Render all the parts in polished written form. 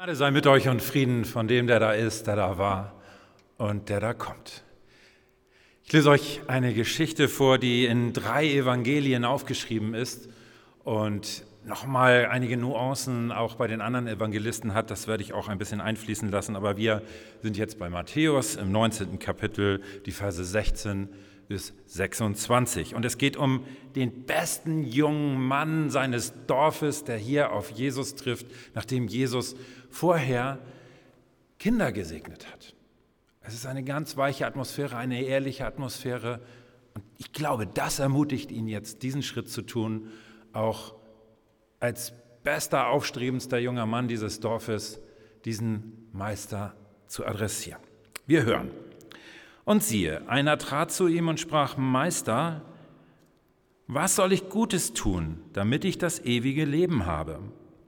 Gnade sei mit euch und Frieden von dem, der da ist, der da war und der da kommt. Ich lese euch eine Geschichte vor, die in 3 Evangelien aufgeschrieben ist und nochmal einige Nuancen auch bei den anderen Evangelisten hat. Das werde ich auch ein bisschen einfließen lassen, aber wir sind jetzt bei Matthäus im 19. Kapitel, die Verse 16 bis 26. Und es geht um den besten jungen Mann seines Dorfes, der hier auf Jesus trifft, nachdem Jesus vorher Kinder gesegnet hat. Es ist eine ganz weiche Atmosphäre, eine ehrliche Atmosphäre. Und ich glaube, das ermutigt ihn jetzt, diesen Schritt zu tun, auch als bester, aufstrebendster junger Mann dieses Dorfes, diesen Meister zu adressieren. Wir hören. Und siehe, einer trat zu ihm und sprach: Meister, was soll ich Gutes tun, damit ich das ewige Leben habe?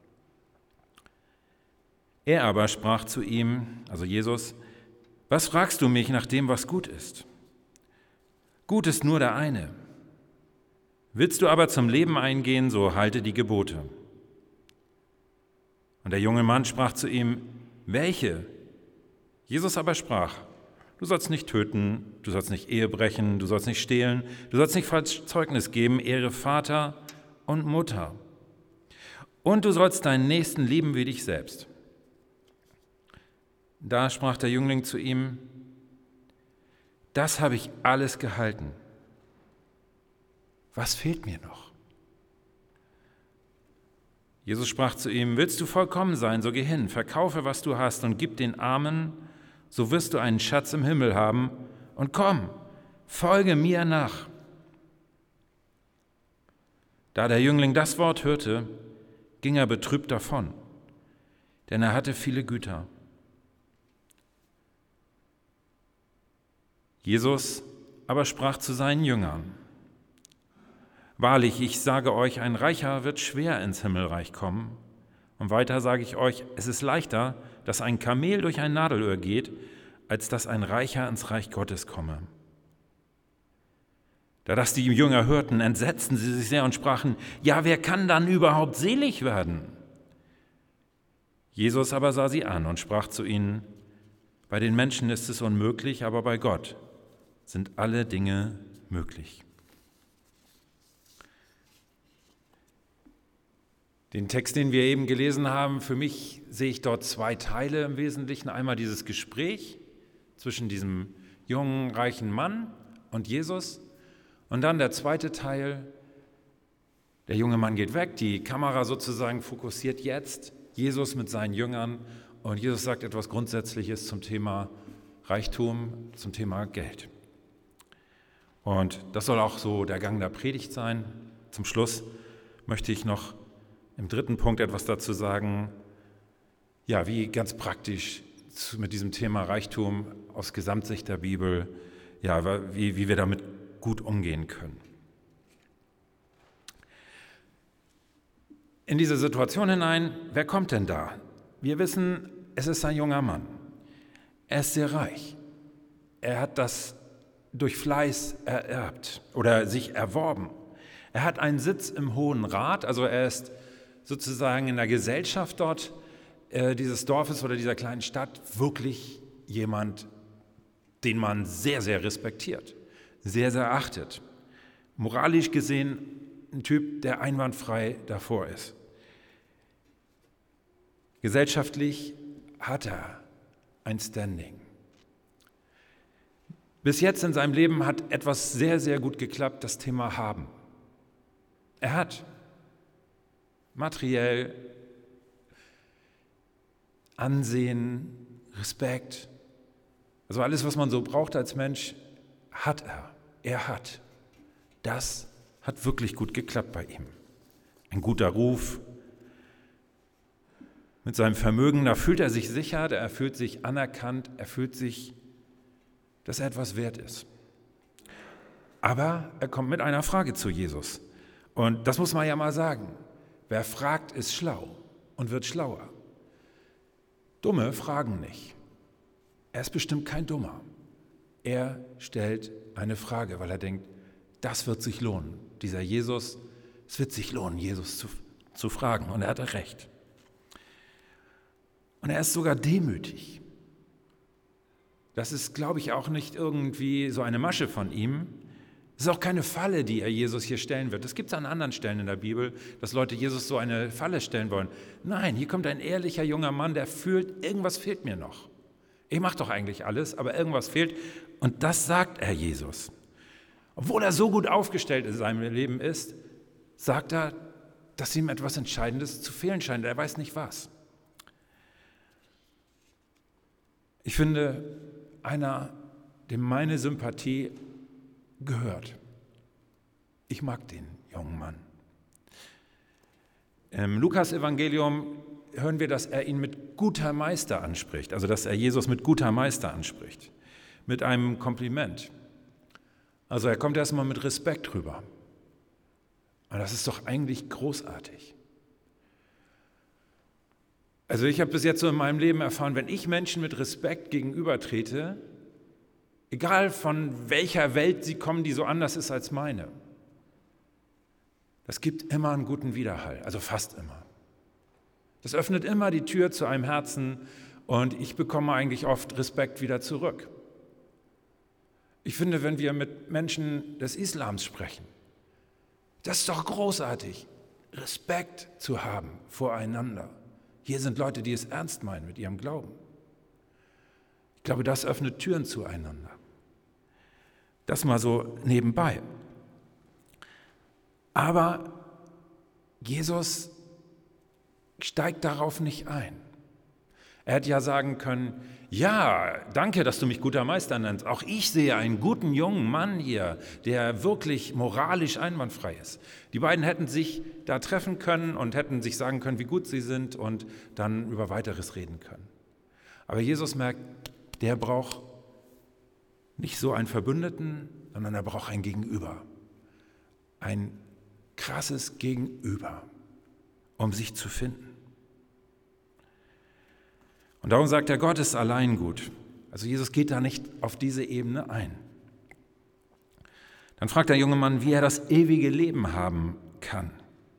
Er aber sprach zu ihm, also Jesus: Was fragst du mich nach dem, was gut ist? Gut ist nur der eine. Willst du aber zum Leben eingehen, so halte die Gebote. Und der junge Mann sprach zu ihm: Welche? Jesus aber sprach: Du sollst nicht töten, du sollst nicht Ehe brechen, du sollst nicht stehlen, du sollst nicht falsch Zeugnis geben, ehre Vater und Mutter. Und du sollst deinen Nächsten lieben wie dich selbst. Da sprach der Jüngling zu ihm: Das habe ich alles gehalten. Was fehlt mir noch? Jesus sprach zu ihm: Willst du vollkommen sein, so geh hin, verkaufe, was du hast und gib den Armen, so wirst du einen Schatz im Himmel haben, und komm, folge mir nach. Da der Jüngling das Wort hörte, ging er betrübt davon, denn er hatte viele Güter. Jesus aber sprach zu seinen Jüngern: Wahrlich, ich sage euch, ein Reicher wird schwer ins Himmelreich kommen. Und weiter sage ich euch, es ist leichter, dass ein Kamel durch ein Nadelöhr geht, als dass ein Reicher ins Reich Gottes komme. Da das die Jünger hörten, entsetzten sie sich sehr und sprachen: Ja, wer kann dann überhaupt selig werden? Jesus aber sah sie an und sprach zu ihnen: Bei den Menschen ist es unmöglich, aber bei Gott sind alle Dinge möglich. Den Text, den wir eben gelesen haben, für mich sehe ich dort 2 Teile im Wesentlichen. Einmal dieses Gespräch zwischen diesem jungen, reichen Mann und Jesus. Und dann der zweite Teil, der junge Mann geht weg, die Kamera sozusagen fokussiert jetzt Jesus mit seinen Jüngern. Und Jesus sagt etwas Grundsätzliches zum Thema Reichtum, zum Thema Geld. Und das soll auch so der Gang der Predigt sein. Zum Schluss möchte ich noch im 3. Punkt etwas dazu sagen, ja, wie ganz praktisch mit diesem Thema Reichtum aus Gesamtsicht der Bibel, ja, wie wir damit gut umgehen können. In diese Situation hinein, wer kommt denn da? Wir wissen, es ist ein junger Mann. Er ist sehr reich. Er hat das durch Fleiß ererbt oder sich erworben. Er hat einen Sitz im Hohen Rat, also er ist sozusagen in der Gesellschaft dort dieses Dorfes oder dieser kleinen Stadt wirklich jemand, den man sehr, sehr respektiert, sehr, sehr achtet. Moralisch gesehen ein Typ, der einwandfrei davor ist. Gesellschaftlich hat er ein Standing. Bis jetzt in seinem Leben hat etwas sehr, sehr gut geklappt, das Thema Haben. Er hat materiell Ansehen, Respekt, also alles, was man so braucht als Mensch, hat er. Er hat. Das hat wirklich gut geklappt bei ihm. Ein guter Ruf. Mit seinem Vermögen, da fühlt er sich sicher, er fühlt sich anerkannt, er fühlt sich, dass er etwas wert ist. Aber er kommt mit einer Frage zu Jesus. Und das muss man ja mal sagen. Wer fragt, ist schlau und wird schlauer. Dumme fragen nicht. Er ist bestimmt kein Dummer. Er stellt eine Frage, weil er denkt, das wird sich lohnen. Dieser Jesus, es wird sich lohnen, Jesus zu fragen. Und er hatte recht. Und er ist sogar demütig. Das ist, glaube ich, auch nicht irgendwie so eine Masche von ihm. Es ist auch keine Falle, die er Jesus hier stellen wird. Das gibt es an anderen Stellen in der Bibel, dass Leute Jesus so eine Falle stellen wollen. Nein, hier kommt ein ehrlicher junger Mann, der fühlt, irgendwas fehlt mir noch. Ich mache doch eigentlich alles, aber irgendwas fehlt. Und das sagt er Jesus. Obwohl er so gut aufgestellt in seinem Leben ist, sagt er, dass ihm etwas Entscheidendes zu fehlen scheint. Er weiß nicht was. Ich finde, einer, dem meine Sympathie gehört. Ich mag den jungen Mann. Im Lukas-Evangelium hören wir, dass er ihn mit guter Meister anspricht, also dass er Jesus mit guter Meister anspricht, mit einem Kompliment. Also er kommt erstmal mit Respekt rüber. Und das ist doch eigentlich großartig. Also ich habe bis jetzt so in meinem Leben erfahren, wenn ich Menschen mit Respekt gegenübertrete, egal von welcher Welt sie kommen, die so anders ist als meine, das gibt immer einen guten Widerhall, also fast immer. Das öffnet immer die Tür zu einem Herzen und ich bekomme eigentlich oft Respekt wieder zurück. Ich finde, wenn wir mit Menschen des Islams sprechen, das ist doch großartig, Respekt zu haben voreinander. Hier sind Leute, die es ernst meinen mit ihrem Glauben. Ich glaube, das öffnet Türen zueinander. Das mal so nebenbei. Aber Jesus steigt darauf nicht ein. Er hätte ja sagen können, ja, danke, dass du mich guter Meister nennst. Auch ich sehe einen guten jungen Mann hier, der wirklich moralisch einwandfrei ist. Die beiden hätten sich da treffen können und hätten sich sagen können, wie gut sie sind und dann über Weiteres reden können. Aber Jesus merkt, der braucht nicht so einen Verbündeten, sondern er braucht ein Gegenüber. Ein krasses Gegenüber, um sich zu finden. Und darum sagt er, Gott ist allein gut. Also Jesus geht da nicht auf diese Ebene ein. Dann fragt der junge Mann, wie er das ewige Leben haben kann.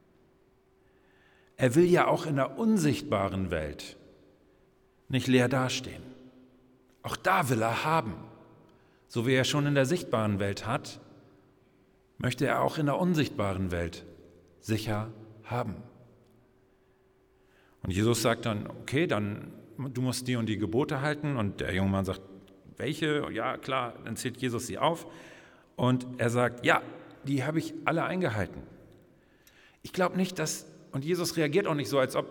Er will ja auch in der unsichtbaren Welt nicht leer dastehen. Auch da will er haben. So wie er schon in der sichtbaren Welt hat, möchte er auch in der unsichtbaren Welt sicher haben. Und Jesus sagt dann, okay, dann du musst die und die Gebote halten. Und der junge Mann sagt, welche? Ja, klar, dann zählt Jesus sie auf. Und er sagt, ja, die habe ich alle eingehalten. Ich glaube nicht, und Jesus reagiert auch nicht so, als ob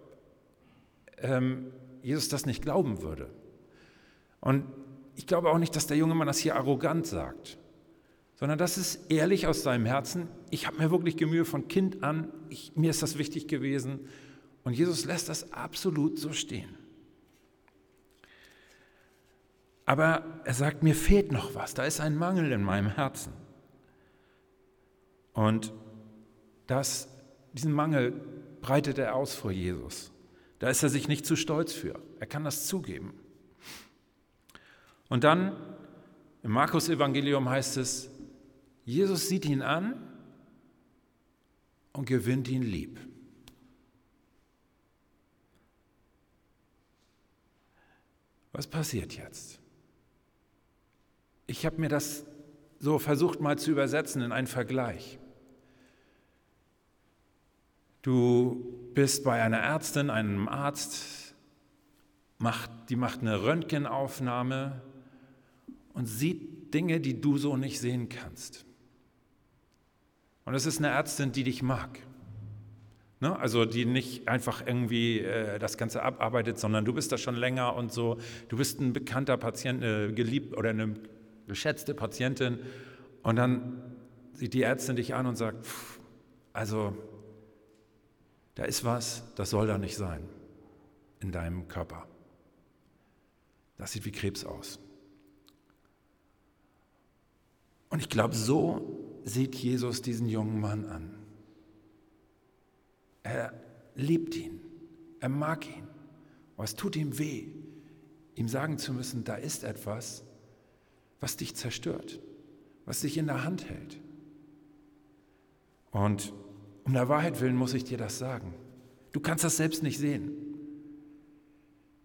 Jesus das nicht glauben würde. Und ich glaube auch nicht, dass der junge Mann das hier arrogant sagt, sondern das ist ehrlich aus seinem Herzen. Ich habe mir wirklich Mühe von Kind an, mir ist das wichtig gewesen. Und Jesus lässt das absolut so stehen. Aber er sagt, mir fehlt noch was, da ist ein Mangel in meinem Herzen. Und diesen Mangel breitet er aus vor Jesus. Da ist er sich nicht zu stolz für. Er kann das zugeben. Und dann im Markus-Evangelium heißt es, Jesus sieht ihn an und gewinnt ihn lieb. Was passiert jetzt? Ich habe mir das so versucht mal zu übersetzen in einen Vergleich. Du bist bei einer Ärztin, einem Arzt, die macht eine Röntgenaufnahme und sieht Dinge, die du so nicht sehen kannst. Und es ist eine Ärztin, die dich mag. Ne? Also die nicht einfach irgendwie das Ganze abarbeitet, sondern du bist da schon länger und so. Du bist ein bekannter Patient, geliebt oder eine geschätzte Patientin. Und dann sieht die Ärztin dich an und sagt, also da ist was, das soll da nicht sein in deinem Körper. Das sieht wie Krebs aus. Und ich glaube, so sieht Jesus diesen jungen Mann an. Er liebt ihn, er mag ihn, aber es tut ihm weh, ihm sagen zu müssen, da ist etwas, was dich zerstört, was dich in der Hand hält. Und um der Wahrheit willen muss ich dir das sagen. Du kannst das selbst nicht sehen.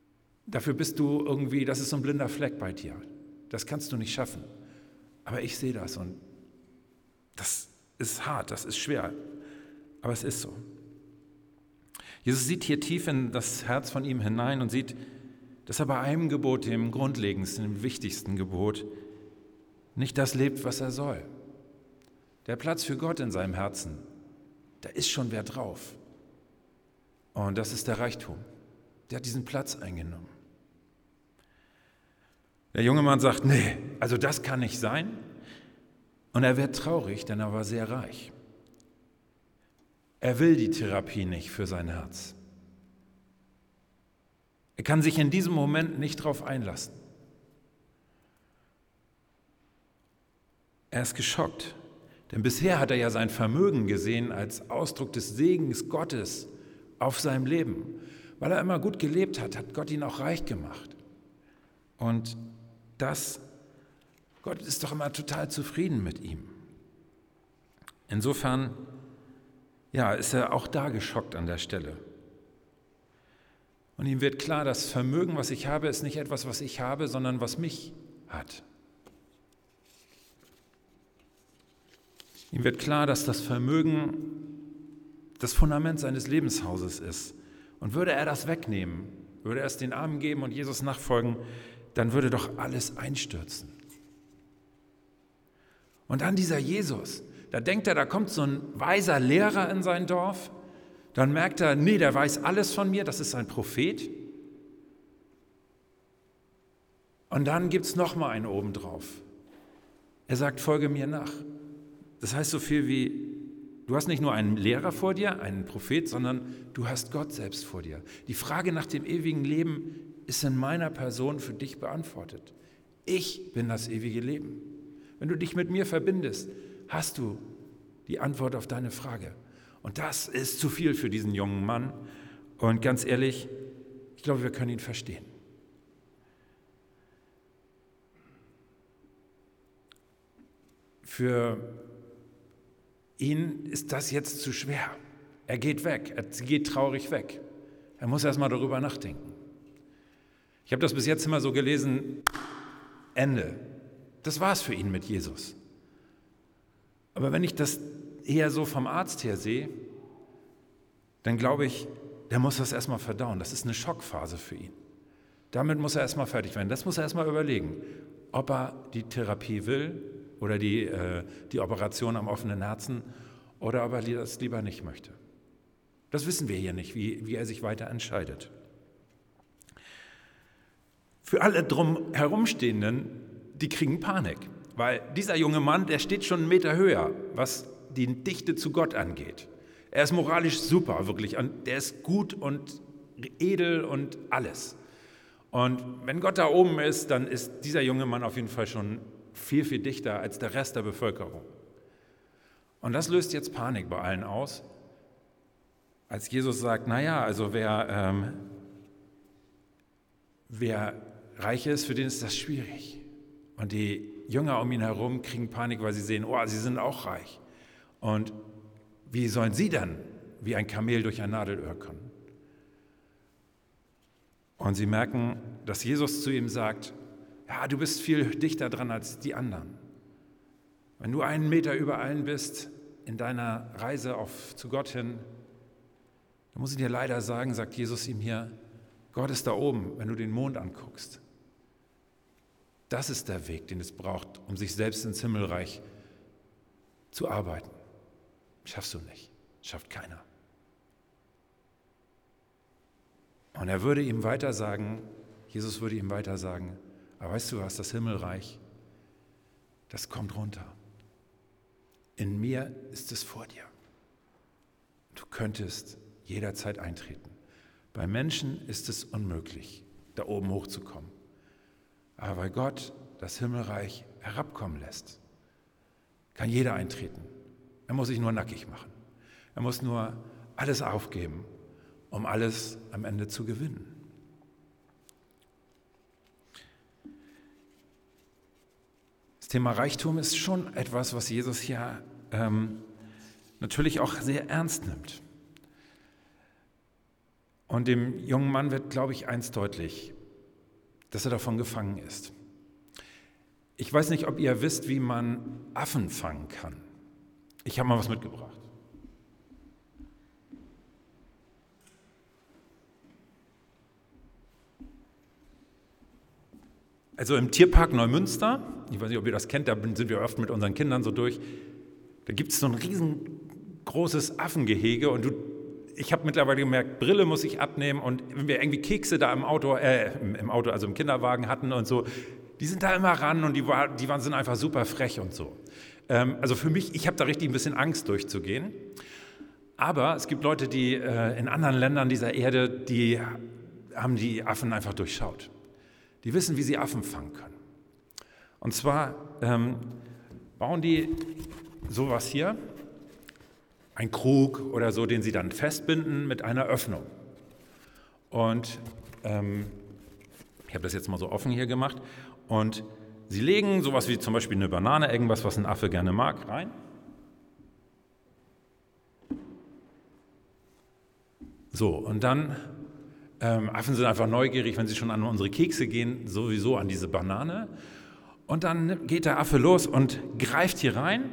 dafür bist du irgendwie, das ist so ein blinder Fleck bei dir. Das kannst du nicht schaffen. Aber ich sehe das und das ist hart, das ist schwer. Aber es ist so. Jesus sieht hier tief in das Herz von ihm hinein und sieht, dass er bei einem Gebot, dem grundlegendsten, dem wichtigsten Gebot, nicht das lebt, was er soll. Der Platz für Gott in seinem Herzen, da ist schon wer drauf. Und das ist der Reichtum. Der hat diesen Platz eingenommen. Der junge Mann sagt, nee, also das kann nicht sein. Und er wird traurig, denn er war sehr reich. Er will die Therapie nicht für sein Herz. Er kann sich in diesem Moment nicht darauf einlassen. Er ist geschockt, denn bisher hat er ja sein Vermögen gesehen als Ausdruck des Segens Gottes auf seinem Leben. Weil er immer gut gelebt hat, hat Gott ihn auch reich gemacht. Und Gott ist doch immer total zufrieden mit ihm. Insofern, ja, ist er auch da geschockt an der Stelle. Und ihm wird klar, das Vermögen, was ich habe, ist nicht etwas, was ich habe, sondern was mich hat. Ihm wird klar, dass das Vermögen das Fundament seines Lebenshauses ist. Und würde er das wegnehmen, würde er es den Armen geben und Jesus nachfolgen, dann würde doch alles einstürzen. Und dann dieser Jesus, da denkt er, da kommt so ein weiser Lehrer in sein Dorf, dann merkt er, nee, der weiß alles von mir, das ist ein Prophet. Und dann gibt es nochmal einen obendrauf. Er sagt, folge mir nach. Das heißt so viel wie, du hast nicht nur einen Lehrer vor dir, einen Prophet, sondern du hast Gott selbst vor dir. Die Frage nach dem ewigen Leben ist in meiner Person für dich beantwortet. Ich bin das ewige Leben. Wenn du dich mit mir verbindest, hast du die Antwort auf deine Frage. Und das ist zu viel für diesen jungen Mann. Und ganz ehrlich, ich glaube, wir können ihn verstehen. Für ihn ist das jetzt zu schwer. Er geht weg, er geht traurig weg. Er muss erst mal darüber nachdenken. Ich habe das bis jetzt immer so gelesen, Ende. Das war es für ihn mit Jesus. Aber wenn ich das eher so vom Arzt her sehe, dann glaube ich, der muss das erstmal verdauen. Das ist eine Schockphase für ihn. Damit muss er erstmal fertig werden. Das muss er erstmal überlegen, ob er die Therapie will oder die Operation am offenen Herzen oder ob er das lieber nicht möchte. Das wissen wir hier nicht, wie er sich weiter entscheidet. Für alle drumherumstehenden, die kriegen Panik, weil dieser junge Mann, der steht schon einen Meter höher, was die Dichte zu Gott angeht. Er ist moralisch super, wirklich. Der ist gut und edel und alles. Und wenn Gott da oben ist, dann ist dieser junge Mann auf jeden Fall schon viel, viel dichter als der Rest der Bevölkerung. Und das löst jetzt Panik bei allen aus, als Jesus sagt, naja, also wer reich ist, für den ist das schwierig. Und die Jünger um ihn herum kriegen Panik, weil sie sehen, oh, sie sind auch reich. Und wie sollen sie dann wie ein Kamel durch ein Nadelöhr können? Und sie merken, dass Jesus zu ihm sagt, ja, du bist viel dichter dran als die anderen. Wenn du 1 Meter über allen bist in deiner Reise zu Gott hin, dann muss ich dir leider sagen, sagt Jesus ihm hier, Gott ist da oben, wenn du den Mond anguckst. Das ist der Weg, den es braucht, um sich selbst ins Himmelreich zu arbeiten. Schaffst du nicht, schafft keiner. Und er würde ihm weiter sagen, Jesus würde ihm weiter sagen, aber weißt du was, das Himmelreich, das kommt runter. In mir ist es vor dir. Du könntest jederzeit eintreten. Bei Menschen ist es unmöglich, da oben hochzukommen. Aber weil Gott das Himmelreich herabkommen lässt, kann jeder eintreten. Er muss sich nur nackig machen. Er muss nur alles aufgeben, um alles am Ende zu gewinnen. Das Thema Reichtum ist schon etwas, was Jesus hier natürlich auch sehr ernst nimmt. Und dem jungen Mann wird, glaube ich, eins deutlich. dass er davon gefangen ist. Ich weiß nicht, ob ihr wisst, wie man Affen fangen kann. Ich habe mal was mitgebracht. Also im Tierpark Neumünster, ich weiß nicht, ob ihr das kennt, da sind wir oft mit unseren Kindern so durch, da gibt es so ein riesengroßes Affengehege und ich habe mittlerweile gemerkt, Brille muss ich abnehmen und wenn wir irgendwie Kekse da im Auto, also im Kinderwagen hatten und so, die sind da immer ran und sind einfach super frech und so. Also für mich, ich habe da richtig ein bisschen Angst durchzugehen, aber es gibt Leute, die in anderen Ländern dieser Erde, die haben die Affen einfach durchschaut. Die wissen, wie sie Affen fangen können. Und zwar bauen die sowas hier, ein Krug oder so, den sie dann festbinden mit einer Öffnung. Und ich habe das jetzt mal so offen hier gemacht. Und sie legen sowas wie zum Beispiel eine Banane, irgendwas, was ein Affe gerne mag, rein. So, und dann Affen sind einfach neugierig, wenn sie schon an unsere Kekse gehen, sowieso an diese Banane. Und dann geht der Affe los und greift hier rein,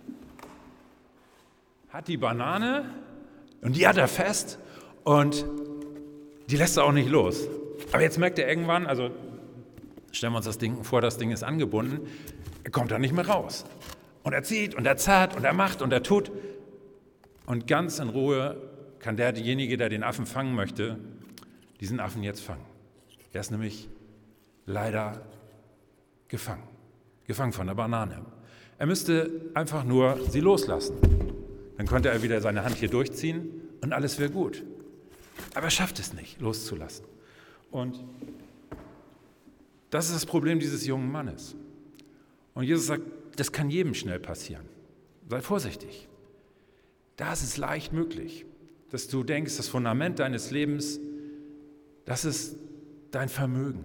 hat die Banane und die hat er fest und die lässt er auch nicht los. Aber jetzt merkt er irgendwann, also stellen wir uns das Ding vor, das Ding ist angebunden, er kommt da nicht mehr raus. Und er zieht und er zerrt und er macht und er tut. Und ganz in Ruhe kann derjenige, der den Affen fangen möchte, diesen Affen jetzt fangen. Er ist nämlich leider gefangen von der Banane. Er müsste einfach nur sie loslassen. Dann könnte er wieder seine Hand hier durchziehen und alles wäre gut. Aber er schafft es nicht, loszulassen. Und das ist das Problem dieses jungen Mannes. Und Jesus sagt, das kann jedem schnell passieren. Sei vorsichtig. Da ist es leicht möglich, dass du denkst, das Fundament deines Lebens, das ist dein Vermögen.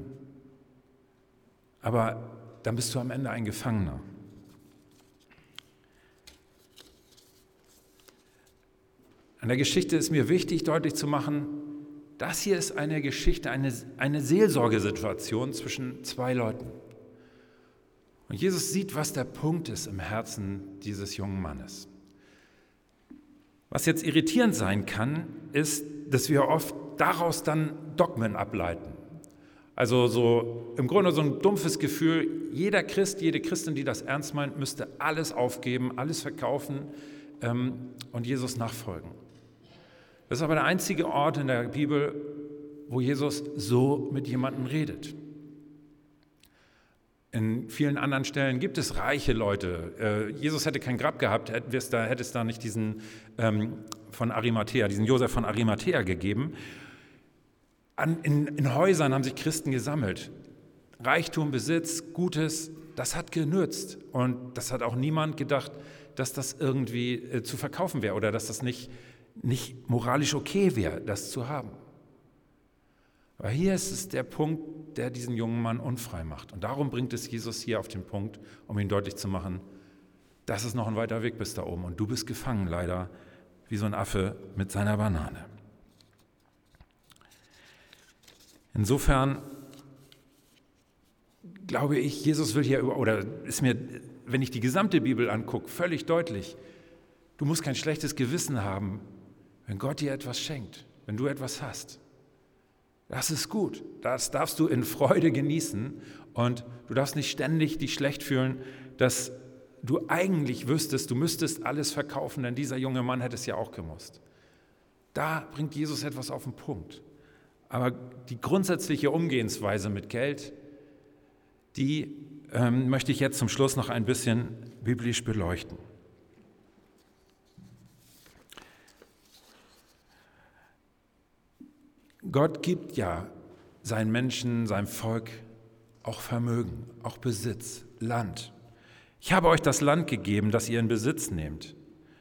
Aber dann bist du am Ende ein Gefangener. An der Geschichte ist mir wichtig, deutlich zu machen, das hier ist eine Geschichte, eine Seelsorgesituation zwischen zwei Leuten. Und Jesus sieht, was der Punkt ist im Herzen dieses jungen Mannes. Was jetzt irritierend sein kann, ist, dass wir oft daraus dann Dogmen ableiten. Also so im Grunde so ein dumpfes Gefühl, jeder Christ, jede Christin, die das ernst meint, müsste alles aufgeben, alles verkaufen und Jesus nachfolgen. Das ist aber der einzige Ort in der Bibel, wo Jesus so mit jemandem redet. In vielen anderen Stellen gibt es reiche Leute. Jesus hätte kein Grab gehabt, hätte es da nicht diesen von Arimathea, diesen Josef von Arimathea gegeben. In Häusern haben sich Christen gesammelt. Reichtum, Besitz, Gutes, das hat genützt. Und das hat auch niemand gedacht, dass das irgendwie zu verkaufen wäre oder dass das nicht moralisch okay wäre, das zu haben. Aber hier ist es der Punkt, der diesen jungen Mann unfrei macht. Und darum bringt es Jesus hier auf den Punkt, um ihn deutlich zu machen, das ist noch ein weiter Weg bis da oben. Und du bist gefangen, leider, wie so ein Affe mit seiner Banane. Insofern glaube ich, Jesus will hier, oder ist mir, wenn ich die gesamte Bibel angucke, völlig deutlich, du musst kein schlechtes Gewissen haben, wenn Gott dir etwas schenkt, wenn du etwas hast. Das ist gut, das darfst du in Freude genießen und du darfst nicht ständig dich schlecht fühlen, dass du eigentlich wüsstest, du müsstest alles verkaufen, denn dieser junge Mann hätte es ja auch gemusst. Da bringt Jesus etwas auf den Punkt. Aber die grundsätzliche Umgehensweise mit Geld, die möchte ich jetzt zum Schluss noch ein bisschen biblisch beleuchten. Gott gibt ja seinen Menschen, seinem Volk auch Vermögen, auch Besitz, Land. Ich habe euch das Land gegeben, das ihr in Besitz nehmt.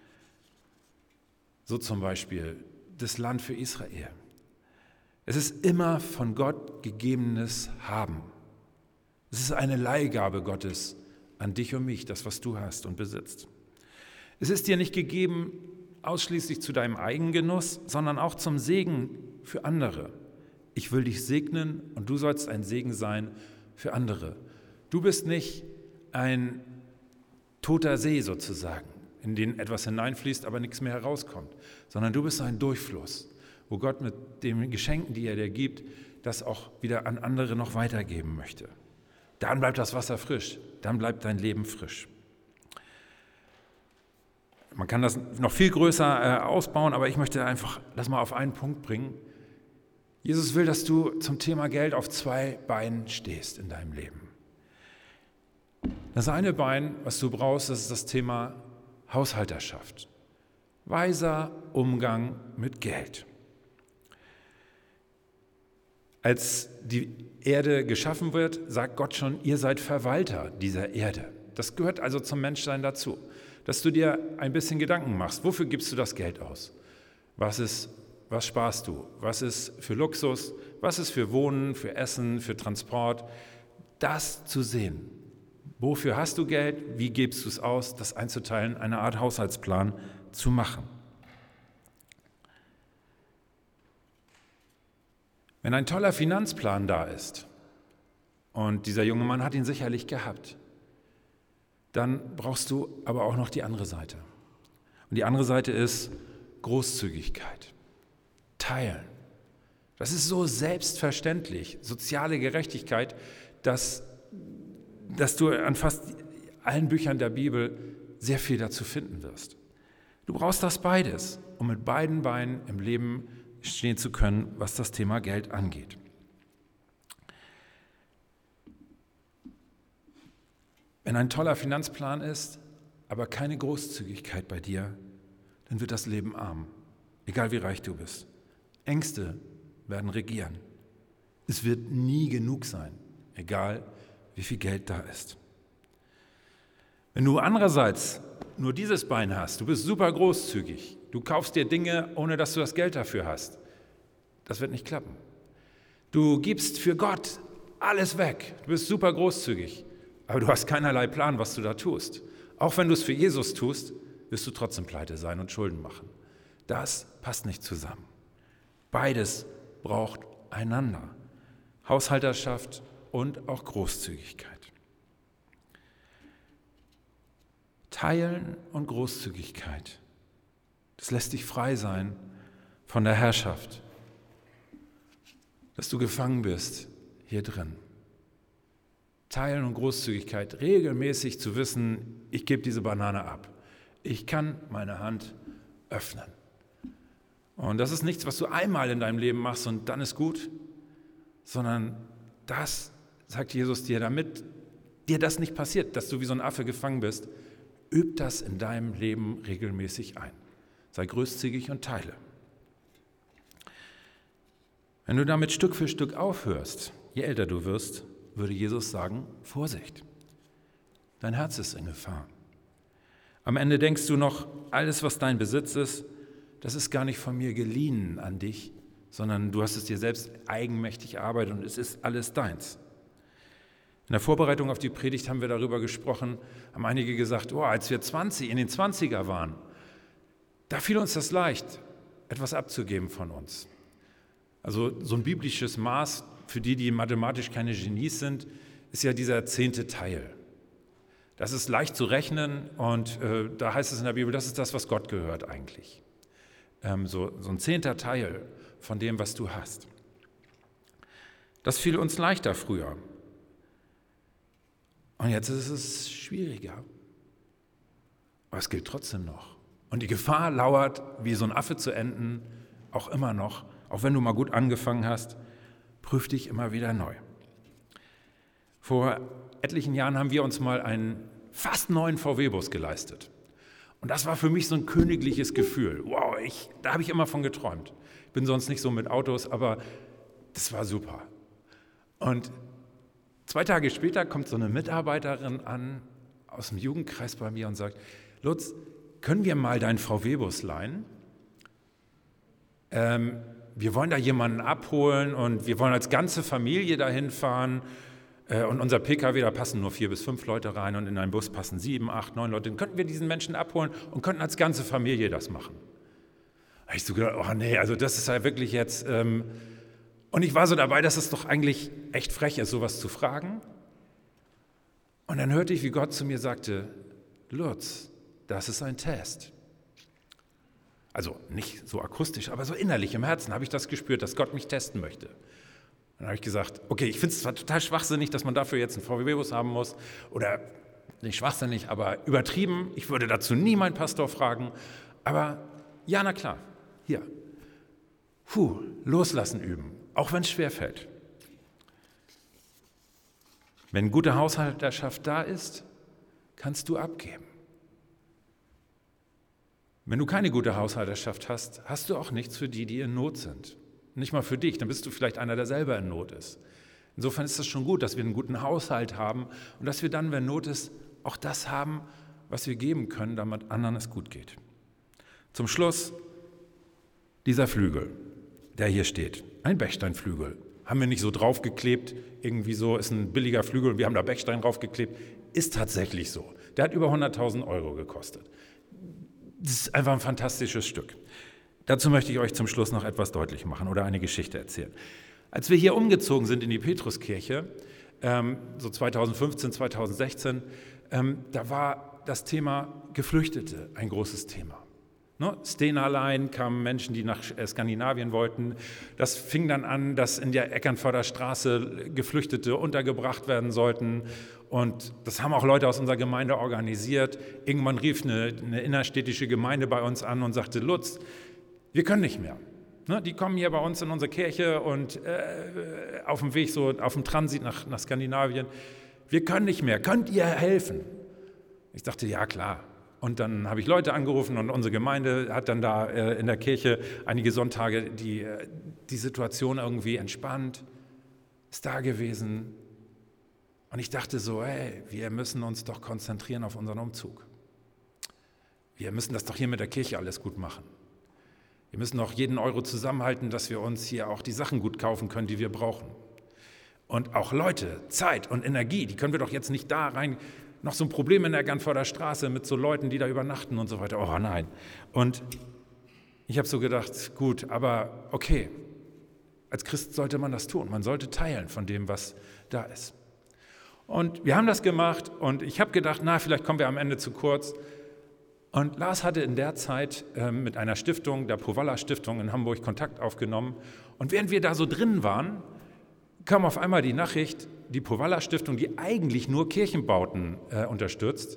So zum Beispiel das Land für Israel. Es ist immer von Gott gegebenes Haben. Es ist eine Leihgabe Gottes an dich und mich, das, was du hast und besitzt. Es ist dir nicht gegeben ausschließlich zu deinem Eigengenuss, sondern auch zum Segen für andere. Ich will dich segnen und du sollst ein Segen sein für andere. Du bist nicht ein toter See sozusagen, in den etwas hineinfließt, aber nichts mehr herauskommt, sondern du bist ein Durchfluss, wo Gott mit den Geschenken, die er dir gibt, das auch wieder an andere noch weitergeben möchte. Dann bleibt das Wasser frisch, dann bleibt dein Leben frisch. Man kann das noch viel größer ausbauen, aber ich möchte einfach das mal auf einen Punkt bringen. Jesus will, dass du zum Thema Geld auf 2 Beinen stehst in deinem Leben. Das eine Bein, was du brauchst, das ist das Thema Haushalterschaft. Weiser Umgang mit Geld. Als die Erde geschaffen wird, sagt Gott schon, ihr seid Verwalter dieser Erde. Das gehört also zum Menschsein dazu, dass du dir ein bisschen Gedanken machst. Wofür gibst du das Geld aus? Was sparst du? Was ist für Luxus? Was ist für Wohnen, für Essen, für Transport? Das zu sehen. Wofür hast du Geld? Wie gibst du es aus? Das einzuteilen, eine Art Haushaltsplan zu machen. Wenn ein toller Finanzplan da ist, und dieser junge Mann hat ihn sicherlich gehabt, dann brauchst du aber auch noch die andere Seite. Und die andere Seite ist Großzügigkeit. Teilen. Das ist so selbstverständlich, soziale Gerechtigkeit, dass du an fast allen Büchern der Bibel sehr viel dazu finden wirst. Du brauchst das beides, um mit beiden Beinen im Leben stehen zu können, was das Thema Geld angeht. Wenn ein toller Finanzplan ist, aber keine Großzügigkeit bei dir, dann wird das Leben arm, egal wie reich du bist. Ängste werden regieren. Es wird nie genug sein, egal wie viel Geld da ist. Wenn du andererseits nur dieses Bein hast, du bist super großzügig, du kaufst dir Dinge, ohne dass du das Geld dafür hast, das wird nicht klappen. Du gibst für Gott alles weg, du bist super großzügig, aber du hast keinerlei Plan, was du da tust. Auch wenn du es für Jesus tust, wirst du trotzdem pleite sein und Schulden machen. Das passt nicht zusammen. Beides braucht einander. Haushalterschaft und auch Großzügigkeit. Teilen und Großzügigkeit, das lässt dich frei sein von der Herrschaft, dass du gefangen bist hier drin. Teilen und Großzügigkeit, regelmäßig zu wissen, ich gebe diese Banane ab. Ich kann meine Hand öffnen. Und das ist nichts, was du einmal in deinem Leben machst und dann ist gut, sondern das, sagt Jesus dir, damit dir das nicht passiert, dass du wie so ein Affe gefangen bist, üb das in deinem Leben regelmäßig ein. Sei großzügig und teile. Wenn du damit Stück für Stück aufhörst, je älter du wirst, würde Jesus sagen, Vorsicht, dein Herz ist in Gefahr. Am Ende denkst du noch, alles, was dein Besitz ist, das ist gar nicht von mir geliehen an dich, sondern du hast es dir selbst eigenmächtig erarbeitet und es ist alles deins. In der Vorbereitung auf die Predigt haben wir darüber gesprochen, haben einige gesagt, als wir in den 20er waren, da fiel uns das leicht, etwas abzugeben von uns. Also so ein biblisches Maß für die mathematisch keine Genies sind, ist ja dieser 10. Teil. Das ist leicht zu rechnen und da heißt es in der Bibel, das ist das, was Gott gehört eigentlich. So ein 10. Teil von dem, was du hast. Das fiel uns leichter früher. Und jetzt ist es schwieriger. Aber es gilt trotzdem noch. Und die Gefahr lauert, wie so ein Affe zu enden, auch immer noch. Auch wenn du mal gut angefangen hast, prüf dich immer wieder neu. Vor etlichen Jahren haben wir uns mal einen fast neuen VW-Bus geleistet. Und das war für mich so ein königliches Gefühl. Wow, da habe ich immer von geträumt. Ich bin sonst nicht so mit Autos, aber das war super. Und 2 Tage später kommt so eine Mitarbeiterin an aus dem Jugendkreis bei mir und sagt, Lutz, können wir mal deinen VW-Bus leihen? Wir wollen da jemanden abholen und wir wollen als ganze Familie dahin fahren. Und unser PKW, da passen nur 4 bis 5 Leute rein und in einen Bus passen 7, 8, 9 Leute. Dann könnten wir diesen Menschen abholen und könnten als ganze Familie das machen. Da habe ich so gedacht, nee, also das ist ja wirklich jetzt, Und ich war so dabei, dass es doch eigentlich echt frech ist, sowas zu fragen. Und dann hörte ich, wie Gott zu mir sagte, Lutz, das ist ein Test. Also nicht so akustisch, aber so innerlich im Herzen habe ich das gespürt, dass Gott mich testen möchte. Dann habe ich gesagt, okay, ich finde es zwar total schwachsinnig, dass man dafür jetzt einen VW-Bus haben muss oder nicht schwachsinnig, aber übertrieben. Ich würde dazu nie meinen Pastor fragen, aber ja, na klar, hier. Loslassen üben, auch wenn es schwerfällt. Wenn gute Haushalterschaft da ist, kannst du abgeben. Wenn du keine gute Haushalterschaft hast, hast du auch nichts für die, die in Not sind. Nicht mal für dich, dann bist du vielleicht einer, der selber in Not ist. Insofern ist es schon gut, dass wir einen guten Haushalt haben und dass wir dann, wenn Not ist, auch das haben, was wir geben können, damit anderen es gut geht. Zum Schluss dieser Flügel, der hier steht, ein Bechsteinflügel. Haben wir nicht so draufgeklebt, irgendwie so, ist ein billiger Flügel und wir haben da Bechstein draufgeklebt. Ist tatsächlich so. Der hat über 100.000 € gekostet. Das ist einfach ein fantastisches Stück. Dazu möchte ich euch zum Schluss noch etwas deutlich machen oder eine Geschichte erzählen. Als wir hier umgezogen sind in die Petruskirche, so 2015, 2016, da war das Thema Geflüchtete ein großes Thema. Stena Line kamen Menschen, die nach Skandinavien wollten. Das fing dann an, dass in der Eckernförder Straße Geflüchtete untergebracht werden sollten. Und das haben auch Leute aus unserer Gemeinde organisiert. Irgendwann rief eine innerstädtische Gemeinde bei uns an und sagte, Lutz, wir können nicht mehr. Die kommen hier bei uns in unsere Kirche und auf dem Weg, so auf dem Transit nach Skandinavien. Wir können nicht mehr. Könnt ihr helfen? Ich dachte, ja klar. Und dann habe ich Leute angerufen und unsere Gemeinde hat dann da in der Kirche einige Sonntage die Situation irgendwie entspannt, ist da gewesen. Und ich dachte so, hey, wir müssen uns doch konzentrieren auf unseren Umzug. Wir müssen das doch hier mit der Kirche alles gut machen. Wir müssen auch jeden Euro zusammenhalten, dass wir uns hier auch die Sachen gut kaufen können, die wir brauchen. Und auch Leute, Zeit und Energie, die können wir doch jetzt nicht da rein. Noch so ein Problem in der Eckernförder Straße mit so Leuten, die da übernachten und so weiter. Oh nein. Und ich habe so gedacht, gut, aber okay, als Christ sollte man das tun. Man sollte teilen von dem, was da ist. Und wir haben das gemacht und ich habe gedacht, vielleicht kommen wir am Ende zu kurz. Und Lars hatte in der Zeit mit einer Stiftung, der Powalla Stiftung in Hamburg, Kontakt aufgenommen. Und während wir da so drin waren, kam auf einmal die Nachricht, die Powalla Stiftung, die eigentlich nur Kirchenbauten unterstützt,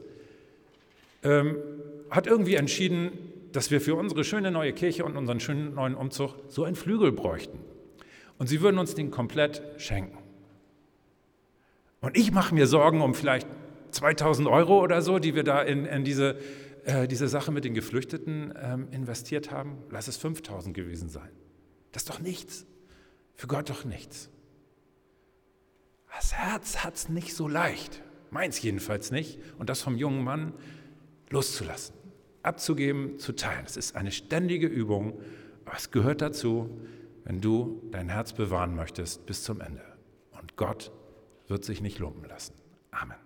hat irgendwie entschieden, dass wir für unsere schöne neue Kirche und unseren schönen neuen Umzug so einen Flügel bräuchten. Und sie würden uns den komplett schenken. Und ich mache mir Sorgen um vielleicht 2.000 € oder so, die wir da in diese Sache mit den Geflüchteten investiert haben. Lass es 5.000 gewesen sein. Das ist doch nichts. Für Gott doch nichts. Das Herz hat es nicht so leicht, meins jedenfalls nicht, und das vom jungen Mann loszulassen, abzugeben, zu teilen. Es ist eine ständige Übung, aber es gehört dazu, wenn du dein Herz bewahren möchtest bis zum Ende. Und Gott wird sich nicht lumpen lassen. Amen.